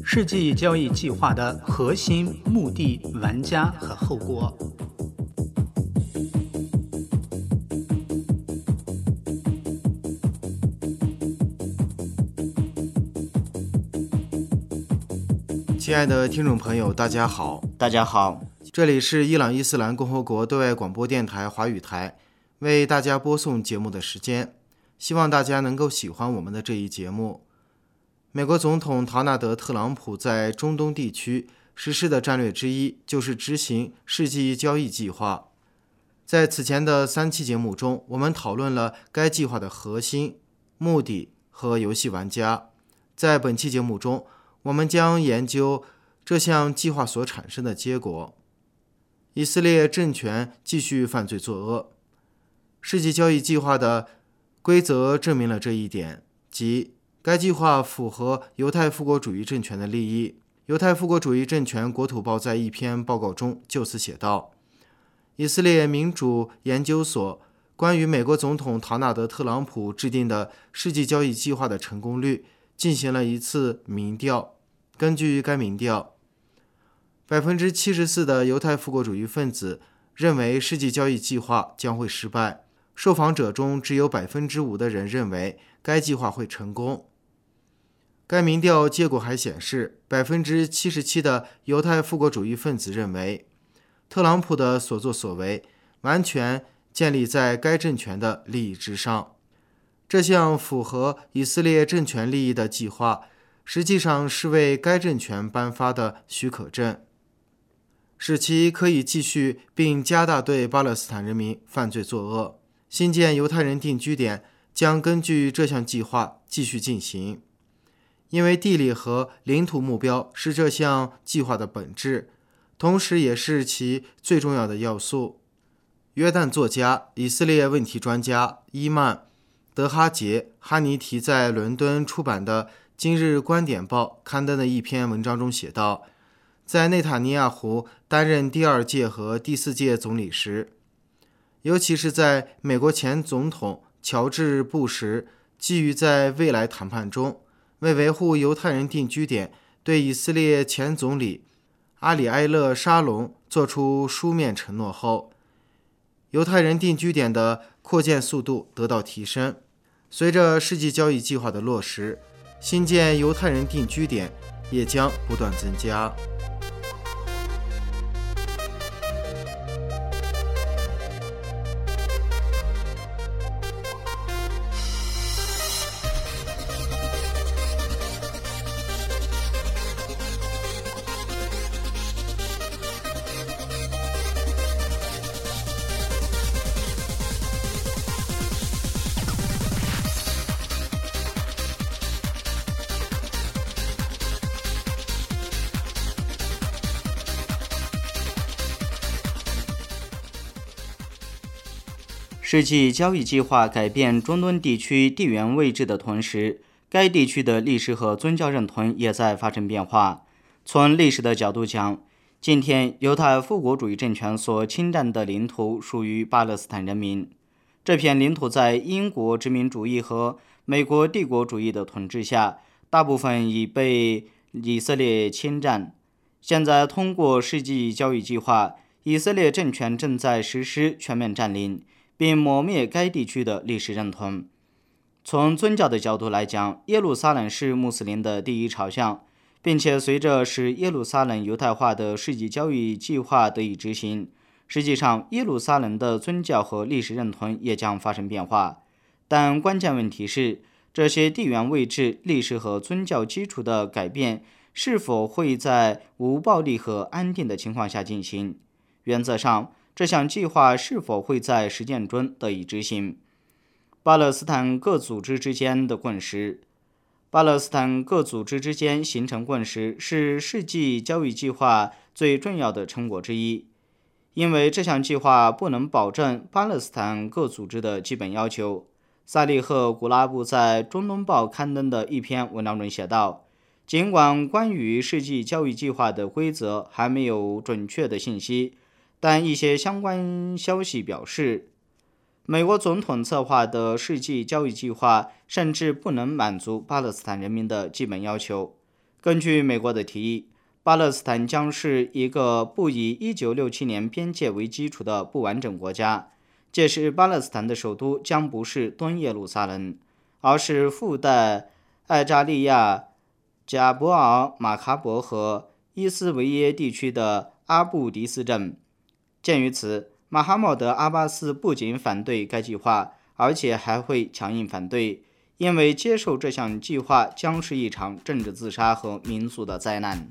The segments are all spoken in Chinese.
世纪交易计划的核心、目的、玩家和后果。 亲爱的听众朋友，大家好，这里是伊朗伊斯兰共和国对外广播电台华语台，为大家播送节目的时间，希望大家能够喜欢我们的这一节目。美国总统唐纳德·特朗普在中东地区实施的战略之一就是执行世纪交易计划。在此前的3期节目中，我们讨论了该计划的核心、目的和游戏玩家。在本期节目中，我们将研究这项计划所产生的结果。以色列政权继续犯罪作恶。世纪交易计划的规则证明了这一点，即该计划符合犹太复国主义政权的利益。犹太复国主义政权国土报在一篇报告中就此写道：以色列民主研究所关于美国总统唐纳德·特朗普制定的世纪交易计划的成功率进行了一次民调。根据该民调，74%的犹太复国主义分子认为世纪交易计划将会失败，受访者中只有5%的人认为该计划会成功。该民调结果还显示，77%的犹太复国主义分子认为特朗普的所作所为完全建立在该政权的利益之上。这项符合以色列政权利益的计划实际上是为该政权颁发的许可证，使其可以继续并加大对巴勒斯坦人民犯罪作恶。新建犹太人定居点将根据这项计划继续进行，因为地理和领土目标是这项计划的本质，同时也是其最重要的要素。约旦作家、以色列问题专家伊曼·德哈杰·哈尼提在伦敦出版的《今日观点报》刊登的一篇文章中写道，在内塔尼亚胡担任第2届和第4届总理时，尤其是在美国前总统乔治·布什基于在未来谈判中为维护犹太人定居点对以色列前总理阿里埃勒·沙龙做出书面承诺后，犹太人定居点的扩建速度得到提升。随着世纪交易计划的落实，新建犹太人定居点也将不断增加。 世纪交易计划改变中东地区地缘位置的同时，该地区的历史和宗教认同也在发生变化。从历史的角度讲，今天犹太复国主义政权所侵占的领土属于巴勒斯坦人民。这片领土在英国殖民主义和美国帝国主义的统治下，大部分已被以色列侵占。现在通过世纪交易计划，以色列政权正在实施全面占领，并抹灭该地区的历史认同。从宗教的角度来讲，耶路撒冷是穆斯林的第一朝向，并且随着使耶路撒冷犹太化的世纪交易计划得以执行，实际上耶路撒冷的宗教和历史认同也将发生变化。但关键问题是，这些地缘位置、历史和宗教基础的改变是否会在无暴力和安定的情况下进行？原则上，这项计划是否会在实践中得以执行？巴勒斯坦各组织之间的共识。巴勒斯坦各组织之间形成共识是世纪交易计划最重要的成果之一，因为这项计划不能保证巴勒斯坦各组织的基本要求。萨利赫·古拉布在《中东报》刊登的一篇文章中写道，尽管关于世纪交易计划的规则还没有准确的信息，但一些相关消息表示，美国总统策划的世纪交易计划甚至不能满足巴勒斯坦人民的基本要求。 根据美国的提议，巴勒斯坦将是一个不以1967年边界为基础的不完整国家，届时巴勒斯坦的首都将不是东耶路撒冷，而是附带艾扎利亚、贾伯尔马卡伯和伊斯维耶地区的阿布迪斯镇。鉴于此，马哈茂德·阿巴斯不仅反对该计划，而且还会强硬反对，因为接受这项计划将是一场政治自杀和民族的灾难。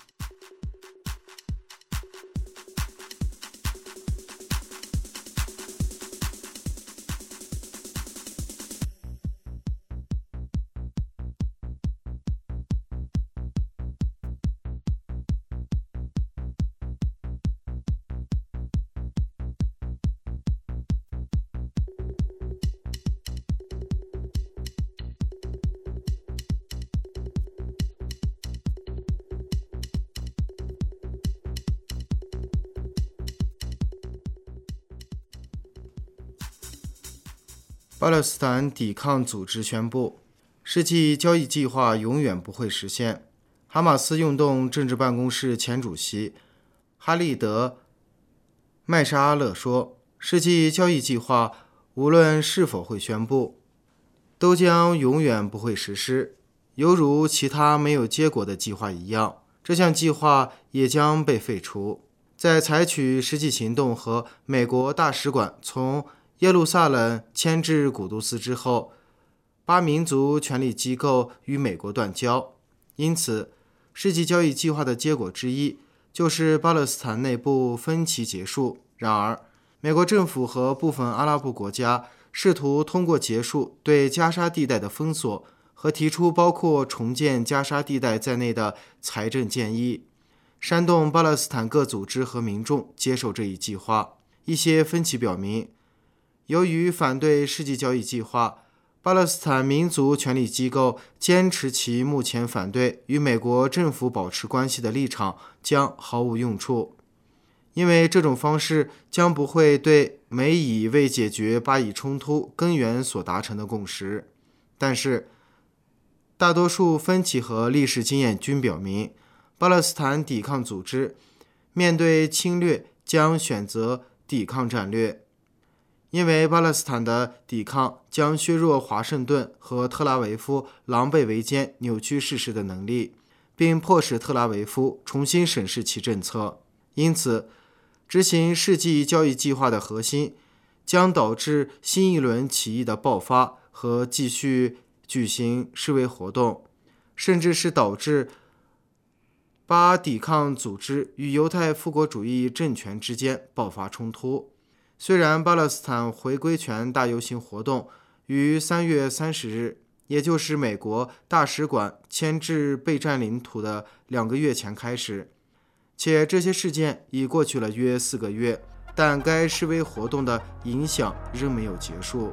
巴勒斯坦抵抗组织宣布，世纪交易计划永远不会实现。哈马斯运动政治办公室前主席哈利德·麦沙阿勒说，世纪交易计划无论是否会宣布，都将永远不会实施，犹如其他没有结果的计划一样，这项计划也将被废除。在采取实际行动和美国大使馆从耶路撒冷迁至古都斯之后，巴民族权力机构与美国断交，因此世纪交易计划的结果之一就是巴勒斯坦内部分歧结束。然而，美国政府和部分阿拉伯国家试图通过结束对加沙地带的封锁和提出包括重建加沙地带在内的财政建议，煽动巴勒斯坦各组织和民众接受这一计划。一些分析表明，由于反对世纪交易计划，巴勒斯坦民族权力机构坚持其目前反对与美国政府保持关系的立场将毫无用处，因为这种方式将不会对美以为解决巴以冲突根源所达成的共识。但是，大多数分歧和历史经验均表明，巴勒斯坦抵抗组织面对侵略将选择抵抗战略，因为巴勒斯坦的抵抗将削弱华盛顿和特拉维夫狼狈为奸、扭曲事实的能力，并迫使特拉维夫重新审视其政策。因此，执行世纪交易计划的核心将导致新一轮起义的爆发和继续举行示威活动，甚至是导致巴抵抗组织与犹太复国主义政权之间爆发冲突。虽然巴勒斯坦回归权大游行活动于3月30日，也就是美国大使馆迁至被占领土的2个月前开始，且这些事件已过去了约4个月，但该示威活动的影响仍没有结束。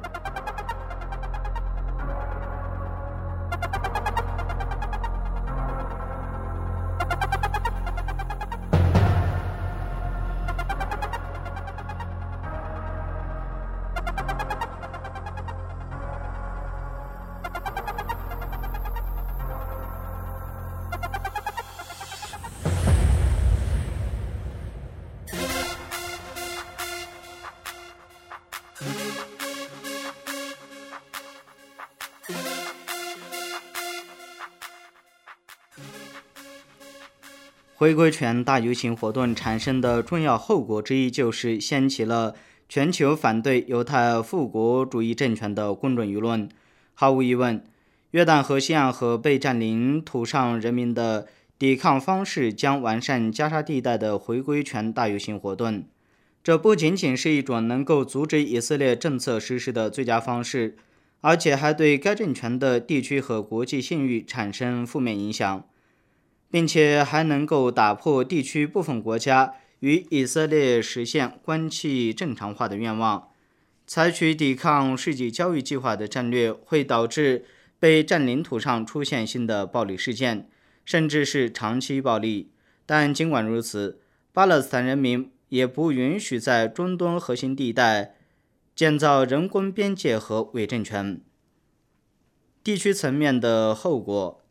回归权大游行活动产生的重要后果之一，就是掀起了全球反对犹太复国主义政权的公众舆论。毫无疑问，约旦河西岸和被占领土上人民的抵抗方式将完善加沙地带的回归权大游行活动。这不仅仅是一种能够阻止以色列政策实施的最佳方式，而且还对该政权的地区和国际信誉产生负面影响，并且还能够打破地区部分国家与以色列实现关系正常化的愿望。采取抵抗世纪交易计划的战略会导致被占领土上出现新的暴力事件，甚至是长期暴力。但尽管如此，巴勒斯坦人民也不允许在中东核心地带建造人工边界和伪政权。地区层面的后果，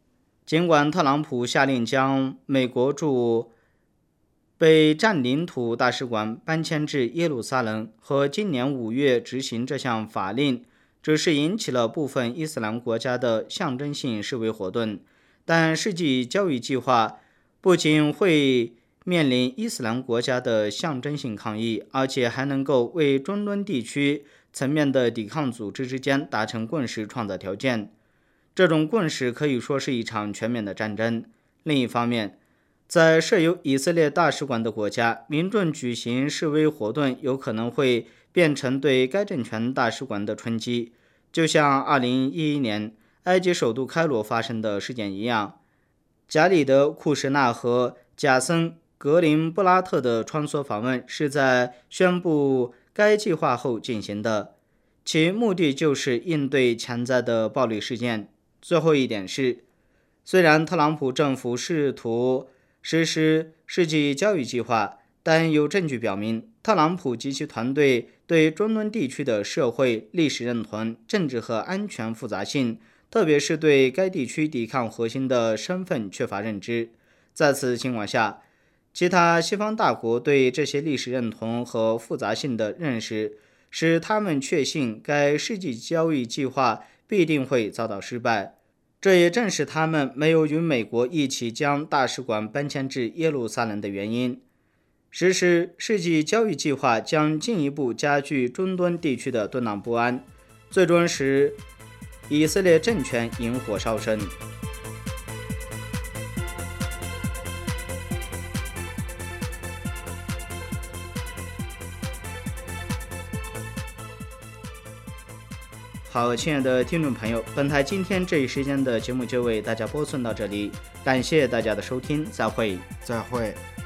尽管特朗普下令将美国驻被占领土大使馆搬迁至耶路撒冷和今年5月执行这项法令，只是引起了部分伊斯兰国家的象征性示威活动，但世纪交易计划不仅会面临伊斯兰国家的象征性抗议，而且还能够为中东地区层面的抵抗组织之间达成共识创造条件。这种共识可以说是一场全面的战争。另一方面，在设有以色列大使馆的国家，民众举行示威活动有可能会变成对该政权大使馆的冲击，就像2011年埃及首都开罗发生的事件一样。贾里德·库什纳和贾森·格林布拉特的穿梭访问是在宣布该计划后进行的，其目的就是应对潜在的暴力事件。最后一点是，虽然特朗普政府试图实施世纪交易计划，但有证据表明，特朗普及其团队对中东地区的社会、历史认同、政治和安全复杂性，特别是对该地区抵抗核心的身份缺乏认知。在此情况下，其他西方大国对这些历史认同和复杂性的认识，使他们确信该世纪交易计划必定会遭到失败。这也正是他们没有与美国一起将大使馆搬迁至耶路撒冷的原因。实施世纪交易计划将进一步加剧中东地区的动荡不安，最终使以色列政权引火烧身。好，亲爱的听众朋友，本台今天这一时间的节目就为大家播送到这里，感谢大家的收听，再会。 再会。